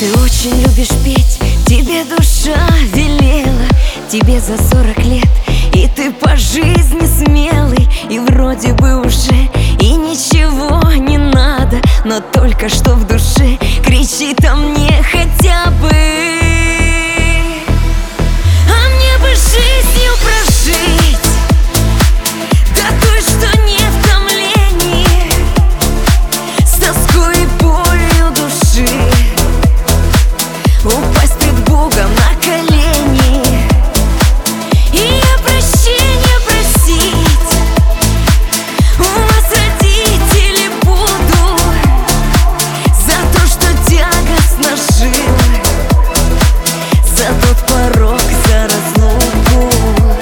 Ты очень любишь петь, тебе душа велела. Тебе за 40 лет, и ты по жизни смелый. И вроде бы уже и ничего не надо, но только что в душе кричит о мне хотя бы. А мне бы жизнью прожить до той, что не в томлении, с тоской и болью души, упасть пред Богом на колени и прощения просить. У вас, родители, буду за то, что тягостно жил, за тот порог, за разлуку.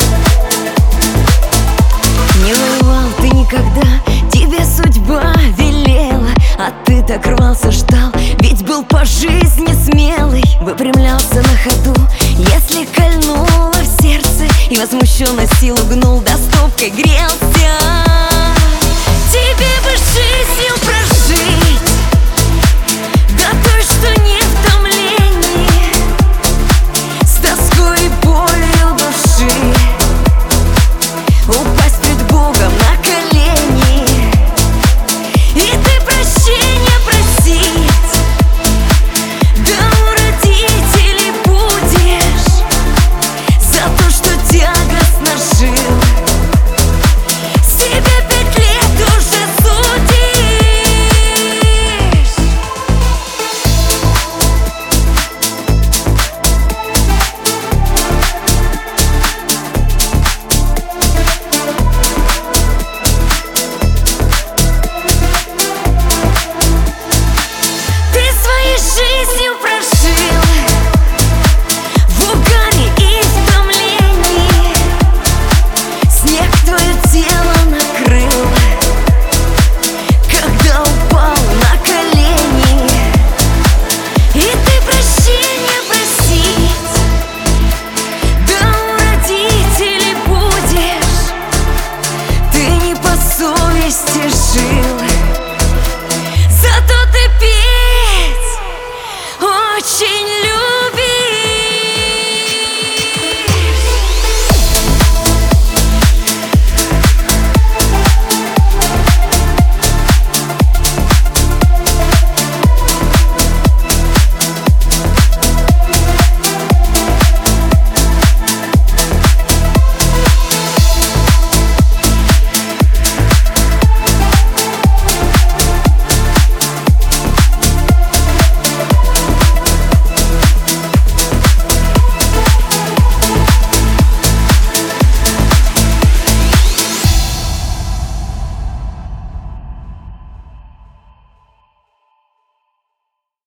Не воевал ты никогда, тебе судьба велела, а ты так рвался, ждал, ведь был по жизни смелый. Выпрямлялся на ходу, если кольнуло в сердце, и возмущенно силу гнул, да стопкой грелся.